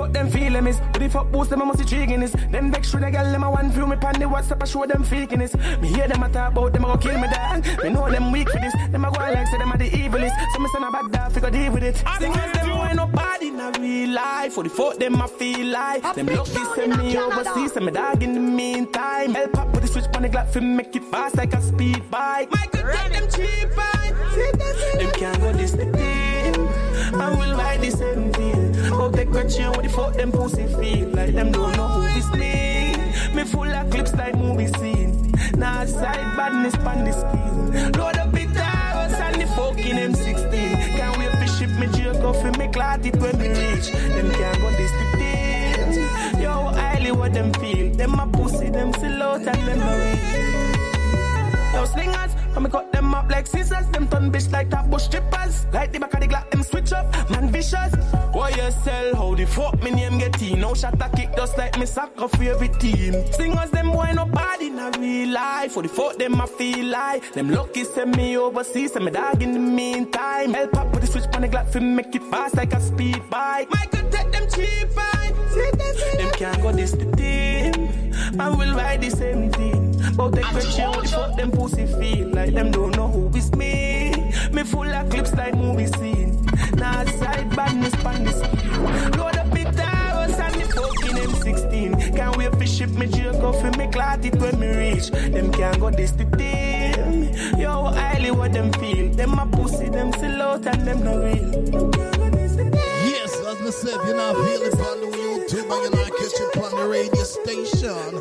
fuck them feel them is. What the fuck boost them, I must be triggering this. Then vex through the girl, them I want view me pan the WhatsApp, I show them fakeness. Me hear them a talk about them, I go kill me dog. Me know them weak for this. Them I go like say them are the evilest. So me send a bad dog, figure deal with it. Singers them why nobody in a real life. For the fuck them I feel like. Them lucky send me overseas, send me dog in the meantime. Help up with the switch on the Glock for make it fast like a speed bike. Michael take them cheap bike. Them can't go this the team. I will buy the same deal. Hope they question what the fuck them pussy feel. Like them don't know who this me. Me full of clips like movie scene. Now side badness pan the skin. Load up big towers and the fucking M16. Can't wait to ship me jerk off and me clot it when we reach. Them can't go this the team. Yo, highly what them feel. Them a pussy, them still out and them no real. Yo, slingers, when me cut them up like scissors. Them turn bitch like top bush strippers. Like the back of the Glock, them switch up. Man vicious. Why you sell? How the fuck me name get in? No shot a kick just like me soccer for every team. Singers, them boy nobody in a real life. For the fuck them I feel like. Them lucky send me overseas, send me dog in the meantime. Help up with the switch on the Glock for make it fast like a speed bike. Michael take them cheap bike. Them can't go this the team. I will ride the same thing. But they question what the fuck them pussy feel. Like them don't know who is me. Me full of clips like movie scene. Now side badness pan the skin. Load up big towers and the fucking M16. Can't wait to ship me jerk off and me clot it when me reach. Them can't go this the team. Yo, highly what them feel. Them a pussy, them still out and them no real. Yes, as me said, you know, feel it on the YouTube and you know, catch it on the radio station.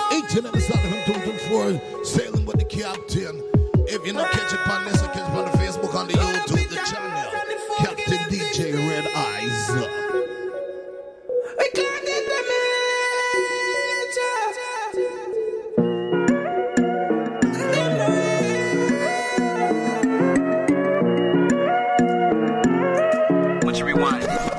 1877 sailing with the captain. If you not catch it on this, you catch it on the Facebook, on the YouTube, the channel. Captain DJ Red Eyes. We can't get the What you rewind?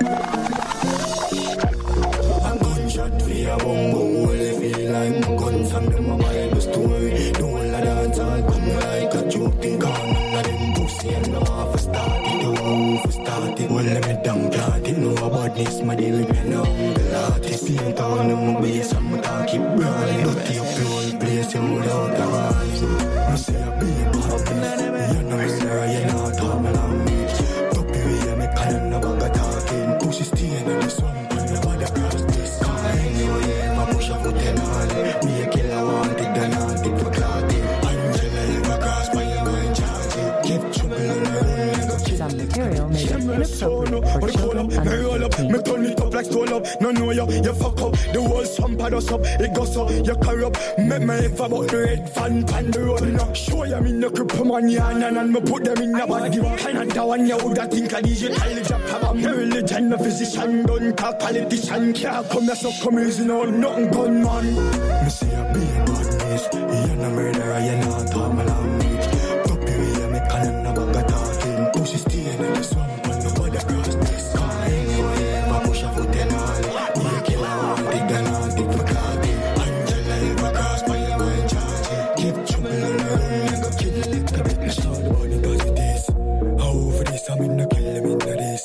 I'm gunshot via bongo. I'm guns and them a Bible story. No one la dance all come like a joking gun. None of them pussy and no half a started. No half a started. Well, let me down planted. No about this, my day with me now. The latest paint on them base and my talk keep burning. Dirty up the whole place, you without the warning. I say I be a puppet. You know me, sir, you know how to have my language. Top you here, me cannon no bag of talking. Pussy staying in the sun, but nobody cross this. Anyway, I push a foot in all. Me a killer wanted and wanted for clotting. Angela ever cross my going charge it. Keep trouble on the road. Some material may be inappropriate for children under 18. Me turn it up like stole up. No know you fuck up. The whole swamp had us up. It goes up, you corrupt. Make me if about the red van pan the road. No show you me no cripple man yan and me put them in a body. Another one you woulda think a DJ Kyle Jack have a religion, a physician, don't talk politician. Can't come that's not come easy no nothing gun man. Me say I be a badness. You no murderer, you not talk my language. Top you here, me cannon no bag of talking. Pussy staying in the swamp and nobody cross this. Anyway, I push a foot in all. Me a killer wanted and wanted for clotting. Angela ever cross my going charge it. Keep trouble on the road and go kill a little bit. Me start the body cause it is. How over this, I'm in the kill them in the this.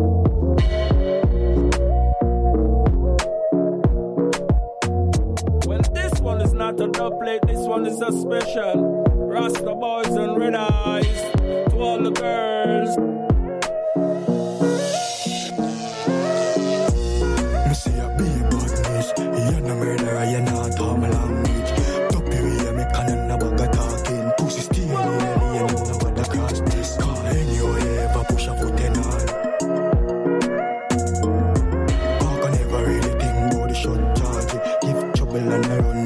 Not a dub plate, this one is a special. Rasta boys and red eyes to all the girls. Me say I be a badness. You no murderer, you not talk my language. Top you here, me cannon no bag of talking. Pussy stay in the alley, you know nobody cross this. Anyway, ever push a foot in all. I can never really think about the shot charge. Give trouble and I run.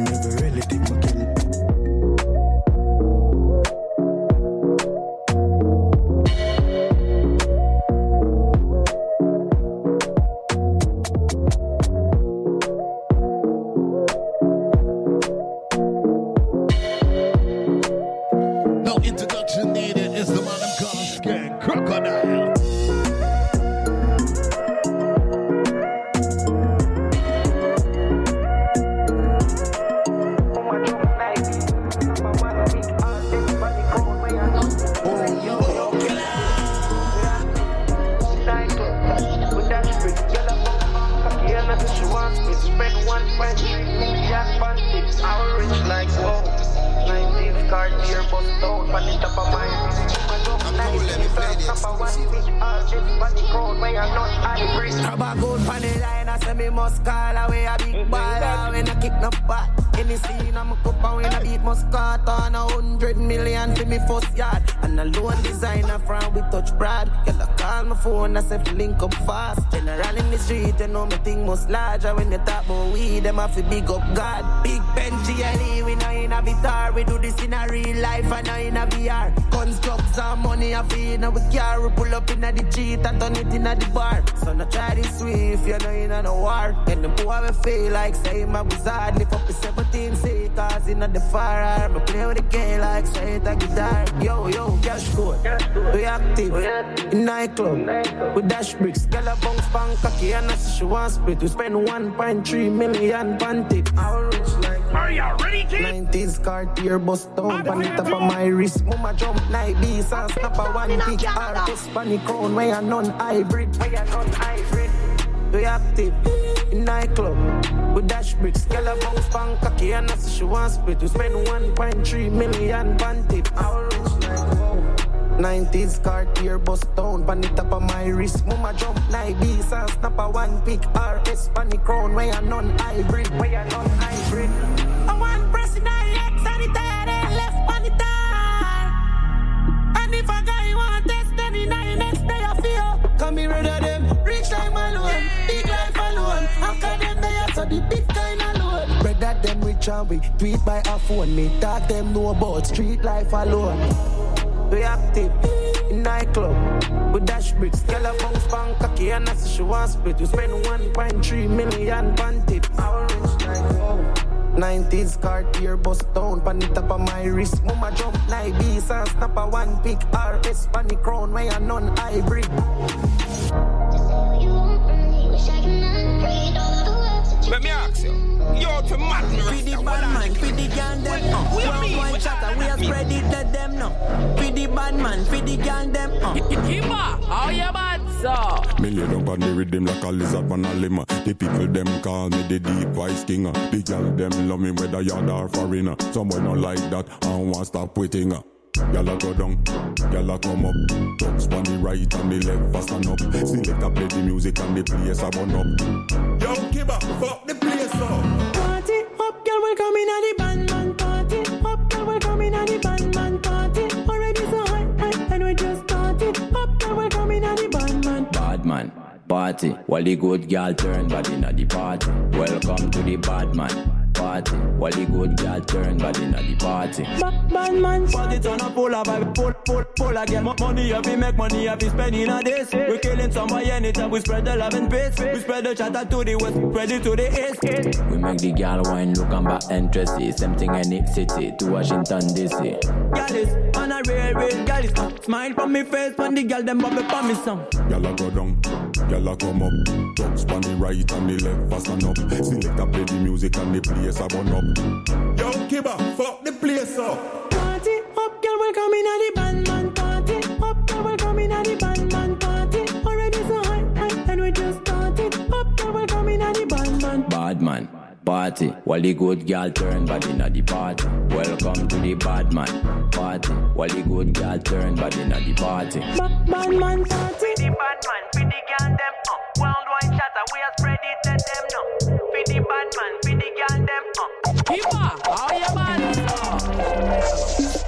I'm rich like whoa. 19th card here, bust out, pan it up on my wrist. I'm cool, let me play this. Grab a gold pan the line, I say me must call away a big baller when I kick no pot. Any scene I'm a cup and when I beat Muscat on 100 million for me first yard. And a loan designer from we touch Brad. Girl, I call my phone, I say link up fast. General in the street, you know me thing most larger. When they talk about weed, them have to big up God. Big Ben GLE, we know in a guitar. We do this in a real life and not in a VR. Guns, drugs and money, I feel in a car. We pull up in a the cheat and turn it in a the bar. So no try this way if you're not in a no war. And the boy will feel like say my wizard. Lift up the 17 cars in the far arm. I play with the game like say it a guitar. Yo, cash code. We active in nightclub. We dash bricks. Girl a bounce bang cocky and I see she want split. We spend 1.3 million pan tip. Our rich like are you ready, kid? 90s Cartier bust down. Pan it up on my wrist. Mama jump night beast and snap a one pick. Artist panic crown where you non-hybrid. We active in nightclub. We dash bricks. Girl a bounce bang cocky and I see she want split. We spend 1.3 million pan tip. Our rich like wow. 90s Cartier bust down. Pan it up on my wrist. Mama jump night beast and snap a one pick. RS panic crown where you non-hybrid. I want press in the X and the tire left on the tire. And if a guy want test then in the next day I feel. Come here rid of them. Rich like Malone. Big life alone. After them they are so the big kind alone. Brother them rich and we tweet by a phone. Me talk them know about street life alone. We active in nightclub. We dash bricks. Girl a bounce bang cocky and I see she want split. We spend 1.3 million pan tip. Our rich like wow. 90s Cartier bust down. Pan it up on my wrist. Mama jump like beast and snap a one pick. RS panic crown where you non-hybrid. Let me ask you. You're to mad me. Feed the bad man, feed the gang them. We are one chatter, we are spread it, let them know. Feed the bad man, feed the gang them. Kimba, how you bad, so? Me lay down on the rhythm like a lizard man a limmer. The people them call me the deep voice king. The girl them love me whether yard or foreigner. Someone not like that, I don't want stop waiting. Y'all go down, y'all come up. Tops on the right and the left fast and up. Select a play the music and the place I burn up. Yo, Kiba, fuck the place up. Party up, girl, welcome in at the bandman party. Up, girl, welcome in at the bandman party. Already so high, and we just started. Up, girl, welcome in at the bandman. Badman party, while the good girl turn body inna the party. Welcome to the badman party, while the good girl turn body inna the party. Badman party turn up, pull a vibe, pull again. Money you fi make, money you fi spend in a this. We killing somebody anytime we spread the love and peace. We spread the chatter to the west, spread it to the east. We make the girl wine look and back interest. Same thing any city to Washington DC. Girl is on a real girl is smile from me face when the girl them bubble for me some. Y'all go down, y'all come up. Tops on the right and the left fast and up. Select a play the music and the place I burn up. Yo, Kiba, fuck the place up. Party up, girl, welcome in at the bandman party. Up, girl, welcome in at the bandman party. Already so high, and we just started. Up, girl, welcome in at the bandman. Badman party, while the good girl turn body inna the party. Welcome to the badman party, while the good girl turn body inna the party. Badman party. Feed the badman, feed the girl them. Worldwide chatter, we are spread it, let them know. Feed the badman, feed the girl them. Kimba, how you bad, so?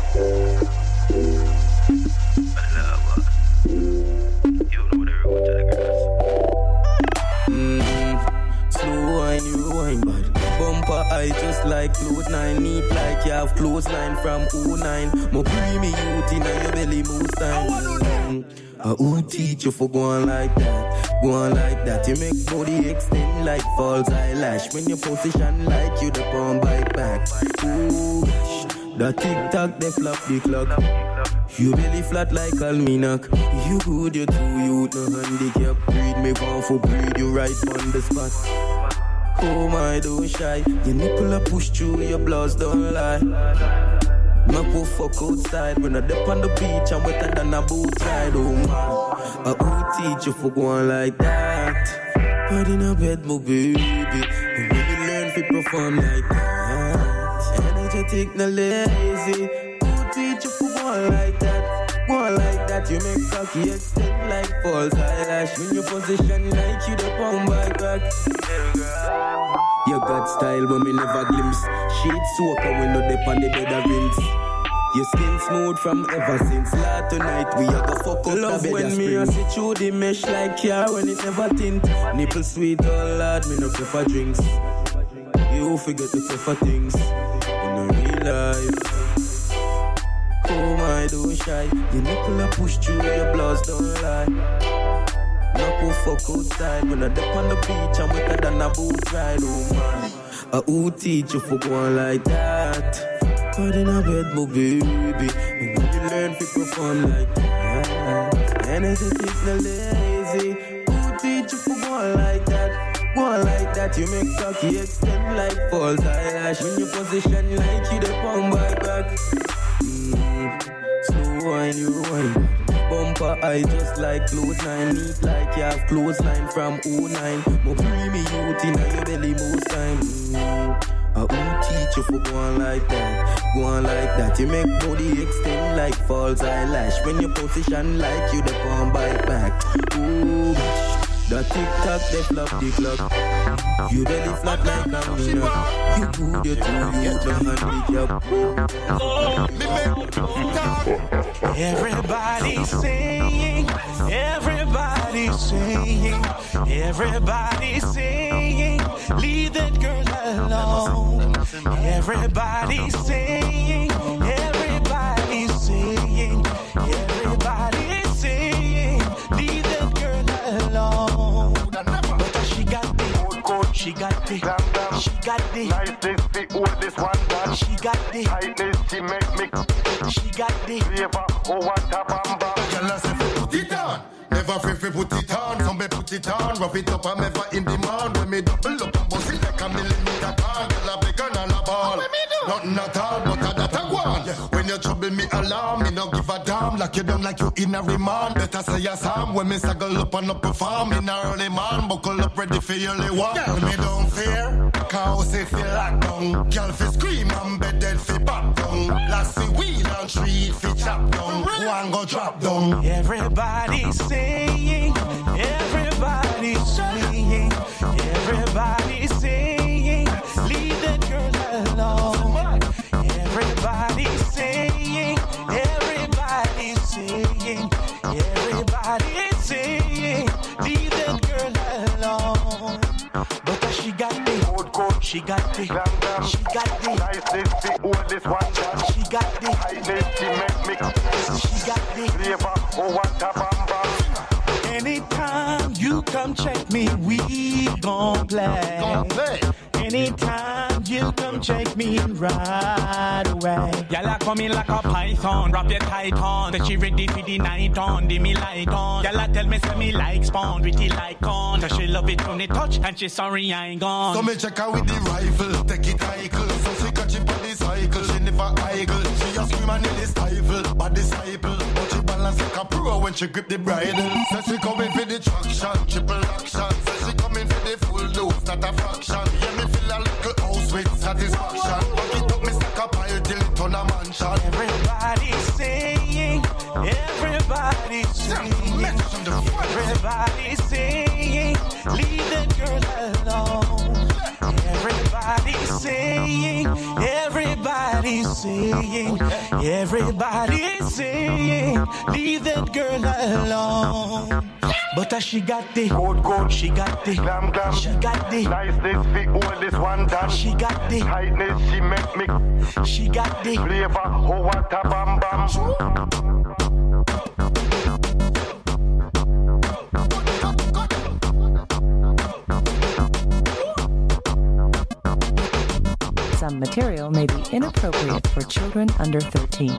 Slow wine, you wine bad. Bumper eye just like cloud 9. Neat like you have clothesline from 09. Mo creamy youth in your belly most time. I won't teach you for going like that. Going like that. You make body extend like false eyelash. When you position like you the palm bite back. Ooh, the tick-tock, they flop the clock. You belly flat like Alminac. You good, you too, you no handicap. Breed me one for breed, you right on the spot. Oh my, don't shy. Your nipple a push through, your blouse don't lie. My poor fuck outside. When I dip on the beach, I'm wetter than a boat ride. Oh my, I will teach you for going like that. But in a bed, my baby. When you perform like that. Energetic, no lazy. Who teach you for one like that? One like that, you make cocky extend like false eyelash. When you position like you the pound by back. You got style, but me never glimpse. Sheet soaker when no dip on the bed of rinse. Your skin smooth from ever since. Last tonight we are go fuck up love the bed when me a sit through the mesh like car when it never tint. Nipple sweet, oh lord, me no prefer drinks. You forget to prefer things in a real life. Oh my, don't shy. Your nipple a push through your blouse, don't lie. Knock go fuck outside when I dip on the beach. I'm wetter than a boat ride, oh man. Who teach you for going like that? Caught in a bed, my baby. And when you learn to perform like that, energetic, no lazy. Who teach you for going like that? Going like that, you make cocky extend like false eyelash. When you position like you the pound by back. Slow wine, you wine. Bumper eye just like clothesline. Neat like you have clothesline from 09. Mo creamy youth in your belly most time. Who teach you for going like that? Going like that, you make body extend like false eyelash. When you position like you the palm bite back. Ooh, the tick-tock, they flop the clock. You belly flat like a mirror. You good, you too, you the handicap. Everybody's saying, everybody's saying, everybody's saying, leave that girl alone. Everybody's saying, everybody's saying, everybody's saying, leave that girl alone. But she got the coat, she got the, she got the nicest, the oldest one done. She got the tightness, she make me, she got the flavor, oh what a bamba. Girl, I say put it on, never free put it on. Some be put it on, rough it up, I'm ever in demand. When me double up, I bust it like a millimeter can. Girl, I big on a ball, nothing at all, but that a one. When you trouble me alarm, me no give a damn. Lock you down like you in a remand. Better say yes, Sam. When me saggle up and up perform in a early man, buckle up ready for your lay walk. Girl, me don't fear, cause if you lock down. Girl, fi scream and bed dead fi pop down. Lassie wheel and tree fi chop down. One go drop down. Everybody's saying, everybody's saying, everybody's saying, leave that girl alone. Everybody's saying, everybody's saying, everybody's saying, leave that girl alone. But she got the old coat, she got the, she got the nicest, the oldest one done. She got the tightness, she make me, she got the flavor, oh what a bamba. Anytime you come check me, we gon' play. Gon' play. Anytime you come check me right away. Y'all come in like a python, wrap your tight on. That she ready for the night on, the me light on. Y'all tell me say me like spawn, with the like on. Cause she love it when they touch, and she sorry I ain't gone. So me check her with the rifle, take it cycle. So she catch it on the cycle, she never idle. She a scream and nearly stifle, but disciple. But she balance like a pro when she grip the bridle. So she coming for the traction, triple action. So she coming for the full dose, not a fraction. Yeah, me feel a little house with satisfaction. But it took me stack a pile till it turn a mansion. Everybody's saying, everybody's saying, everybody's saying, leave that girl alone. Everybody's saying, everybody's saying, everybody's saying, leave that girl alone. But she got the good, she got the glam, she got the nicest, the oldest one done. She got the tightness, she make me, she got the flavor, oh what a bam bam. Some material may be inappropriate for children under 13.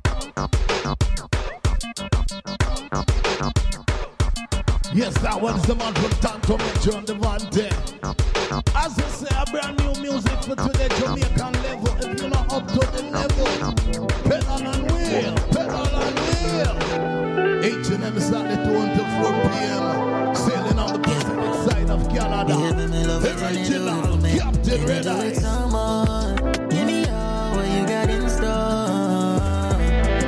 Yes, that one's the man from Tanto Metro on the Vante. As we say, a brand new music for today, Jamaican level. If you're not up to the level, pedal and wheel, pedal and wheel. H&M Saturday 2 until 4 p.m. Sailing on the Pacific side of Canada. Original Canada. Captain Red Eyes. Give me all what you got in store.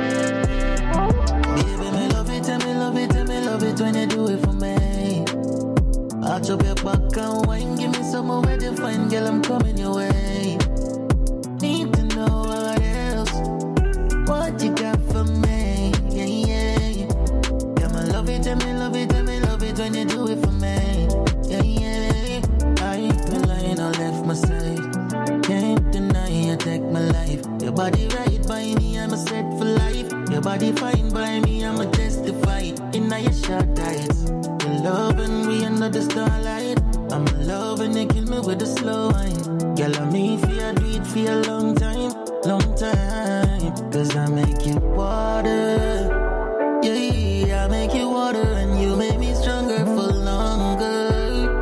Baby, me love it, and me love it, and me love it when you do it for me. I'll chop your back and wine, give me some more where to find, girl, I'm coming your way. Need to know what else, what you got for me, yeah, yeah. Yeah, me love it, and me love it, and me love it when you do it for me, yeah, yeah. I ain't been lying, I left my side. Can't deny you take my life. Your body right by me, I'm a set for life. Your body fine by me, I'm a testify. In your short tights, your love and we under the starlight. I'm in love and you kill me with a slow wine. Girl, I mean for you, do it for a long time, long time. Cause I make you water, yeah, I make you water. And you make me stronger for longer,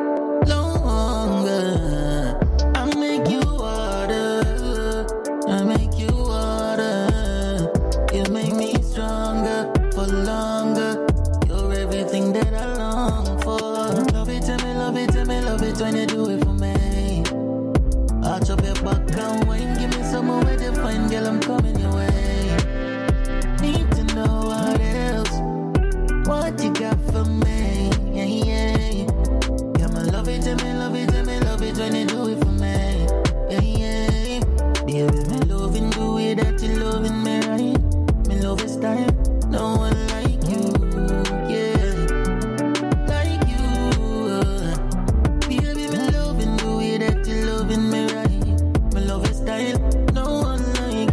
longer. I make you water, I make you water. You make me stronger for longer. You're everything that I long for. Love it, and me love it, and me love it when you do it for me. I'll chop your back and wine, give me some more where to find, girl, I'm coming your way. Need to know what else, what you got for me, yeah, yeah. Yeah, me love it, and me love it, and me love it when you do it for me, yeah, yeah. Baby, me loving the way that you loving me, right? Me love is time, no one like you, yeah, like you. Baby, me loving the way that you loving me, right? Me love is style, no one like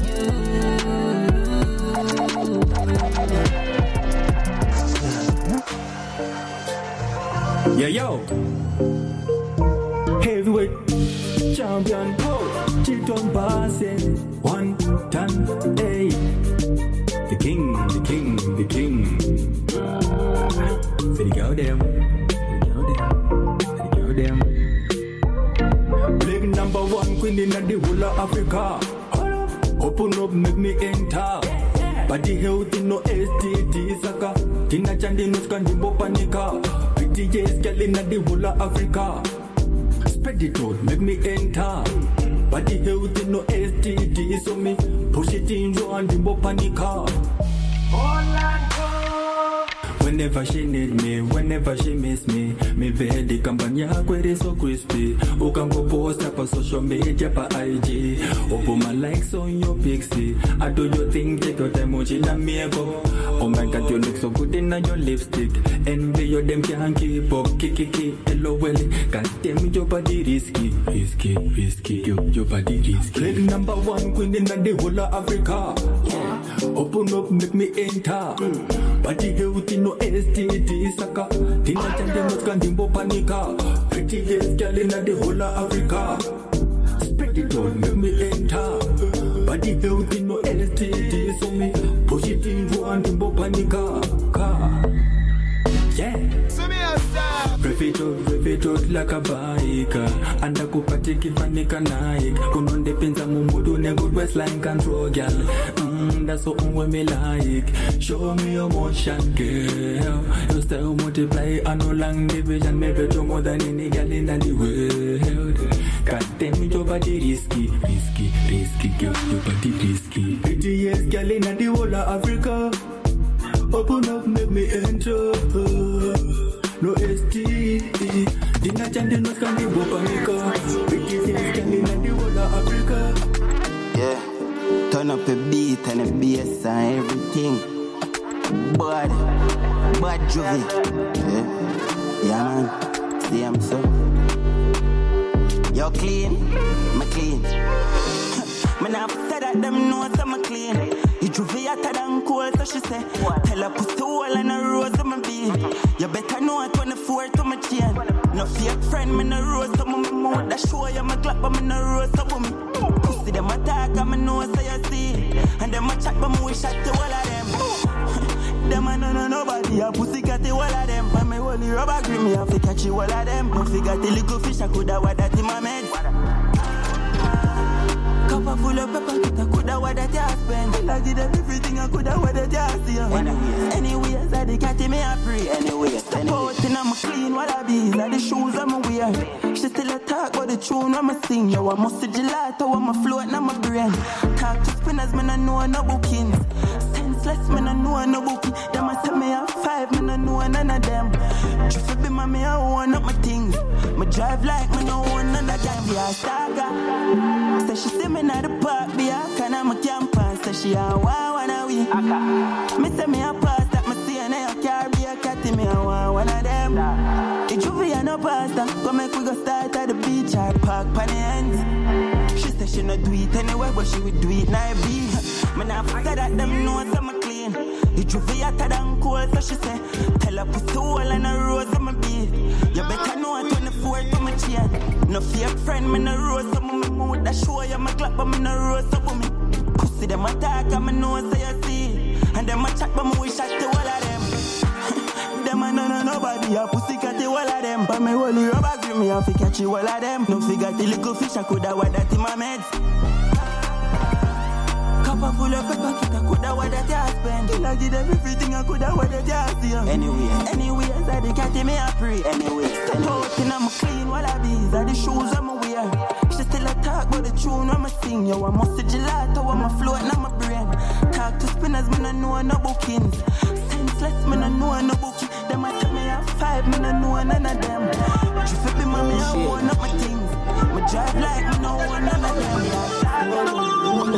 you. Yeah, yo. Heavyweight champion, oh, Chilton passing 1 ton, hey. The king, the king, the king. For the girl them, for the girl them. Black number 1 queen in the whole of Africa. Open up, make me enter. Body healthy, no STD, saka. Tina chandi no skandimbo panika. PTJ's girl in the whole of Africa. Spread it out, make me enter. Body healthy, no STD, so me push it in, you and dimbo panika. Whenever she need me, whenever she miss me, me vedi kampanya kwere so crispy. Ukango post up on social media pa IG. Open my likes on your pixie. I do your thing, take your time, mochi na miego. Oh my God, you look so good in your lipstick. Envy your them can't keep up. Kiki, LOL. God damn, your body risky, risky, risky. Your body risky. Click number 1 queen in the whole of Africa. Open up, make me enter. Body healthy, no STD, saka. Tina chande no skandimbo panika. Pretty yes, girl in the whole of Africa. Spread it out, make me enter. Body healthy, no STD, so me push it in, you and dimbo panika. Yeah. Rev it out like a bike. Anda kupati kifanika Nike. Kunonde pinza mumudu ne good waistline control, girl. That's what me like. Show me your motion, girl. Your style multiply and no long division. Maybe to more than any girl in the world. God damn it, your body risky, risky, risky, girl. Your body risky. Pretty yes, girl in the whole of Africa. Open up, make me enter. No STD. Dina chande no skandimbo panika. Pretty yes, girl in the whole of Africa. Yeah. Turn up the beat and the bass and everything. Bad juvie. Yeah man. See I'm so. You're clean, me clean. Me not say that them know so me clean. You juvie hotter than cold, so she say. Tell her pussy hole and a rose on my beat. You better know at 24 to my chain. No fake friend, me no rose on my mood. That show you my clap, but me no rose on me. Pussy them attack, and me know so you see. And them a chat, but me wish I to all of them. Them a no nobody, a pussy got the all of them. And me only rubber green, me have to catch you all of them. No figure the little fish, I coulda what that in my meds. Cup full of pepper, I coulda what that you spend. I give them everything, I coulda what that you see. Anyways, I the cat me a pray. Anyways, step out and I'm clean, what I be. Like the shoes I'm wear. She still a talk, but the tune when I sing. Yo, I must see gelato when I float in my brain. Talk to spinners, man, I know no bookings. Senseless, man, I know no booking. Them I say me have 5, man, I know none of them. Just be my me, I own up my things. Me drive like me, no one none of them. Be a saga. Say she see me at the park, be a can I'm a campus. Say she a wanna we. Me say me a pass that me see and I carry a cat in me a one of them. The juvie and no pasta. Go make we go start at the beach or park pan the ends. She say she no do it anyway, but she would do it now be. Me not forget that them know I'm clean. The juvie hotter than cold, so she say. Tell her put all in a rose on my beat. You better know I 24 to my chain. No fear friend, me no rose up my mood. That show you my clap, but me no rose up me. Pussy them attack, and me know say you see. And them a chat, but me wish I to all of them. Them a no nobody, a pussy cat all of them. But me holy rubber grip me, I fi catch you all of them. No figure the little fish, I coulda wear that in my meds. Copper full of pepper, kit, I coulda wear that you spend. Kill I give them everything, I coulda wear that you see. Anyway, I the cat in me a pray. Anyway, step out and I'm clean, wallabies, are the shoes I'm wear. She still a talk about the tune when I sing. Yo, I must see gelato when I float in my brain. Talk to spinners, me no know no bookings. Senseless, me no know no booking. Them a tell me I have 5, me no know none of them. You feel me, mommy, I own up my things. Me drive like me no own none of them.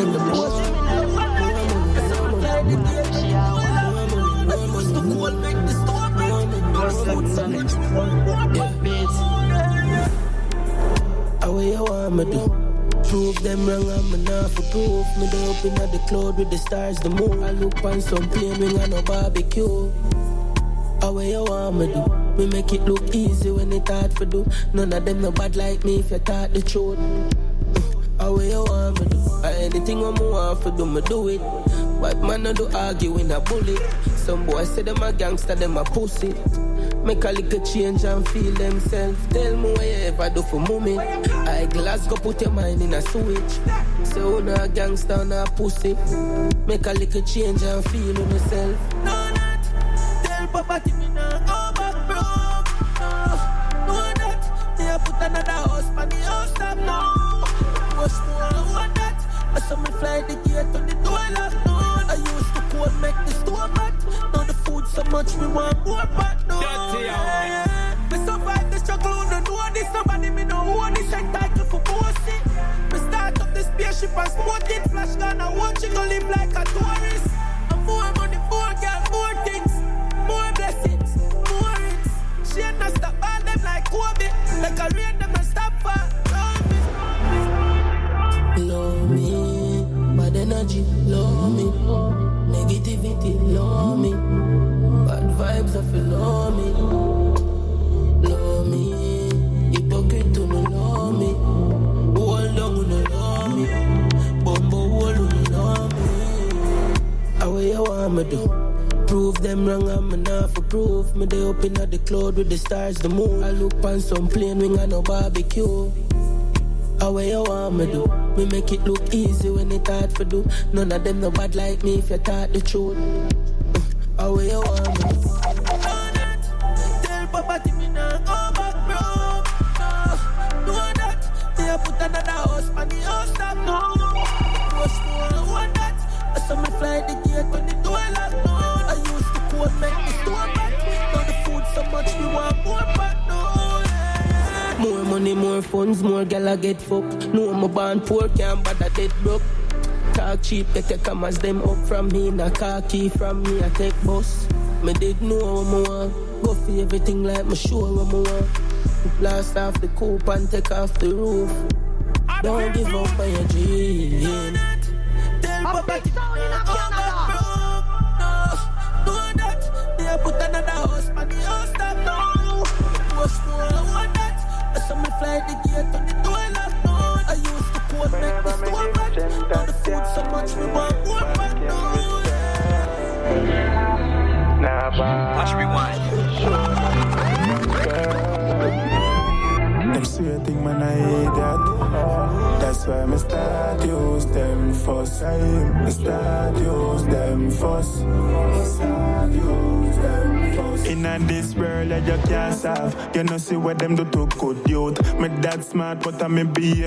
How you want me do? Prove them wrong and me not for proof. Me dey up inna the cloud with the stars, the moon. I look on some plane wing and no barbecue. How you want me do? Me make it look easy when it hard for do. None of them no bad like me if you talk the truth. How you want me do? Anything I want for do, me do it. But man no do argue in a bullet. Some boys say them a gangster, them a pussy. Make a little change and feel themselves. Tell me what you ever do for mommy. Eyeglass go put your mind in a switch. Say you no a gangster, no a pussy. Make a little change and feel yourself. No, not. Tell Papa me now go back broke. No, not. They put another house on the house top now. What's more want that? I saw me fly the gate to the door locked down. I used to go and make the store hot. Now the food so much we want more pot now. Me survive the struggle, no know this. Nobody me know who this entitled for pussy. Me start up the spaceship and smoke it. Flash gun and watch it go live like a tourist. And more money, more girl, more things. More blessings, more hits. She ain't not stop all them like Kobe. Like a rain them and stop for. Love me, bad energy, love me. Negativity, love me. Bad vibes, I feel love me. Love me, hypocrite to no love me. Hold on, no love me. Bumbo, hold on, no love me. How you want me do? Prove them wrong and me not for proof. Me dey up inna the cloud with the stars, the moon. I look on some plane wing and no barbecue. How you want me do? Me make it look easy when it hard for do. None of them no bad like me if you talk the truth. How you want me do? Tell Papa me now go back broke. No, that. They put another house on the house top now. What's more want that? I saw me fly the gate to the door locked down. I used to go and make the store back. Now the food so much we want more back now. More money, more funds, more gal I get fucked. No, I'm a born poor, can't bother dead broke. Talk cheap, get your commas them up from me. Na car key from me, I take bus. Me did know what I want. Go for everything like me sure what I want. Blast off the coupe and take off the roof. Don't give up on your dream. Tell Papa to no, that. They put another house on the house top now. What's more I want that? I saw me fly the gate to the door locked down. I used to go and make the store back. Now the food so much we want more back now. Watch rewind. Them sweet thing man I hate that. That's why me start use them first. Me start use them first. Me start use them first. In this world that you can't solve, you know see what them do to good youth. My dad smart, but I'm a be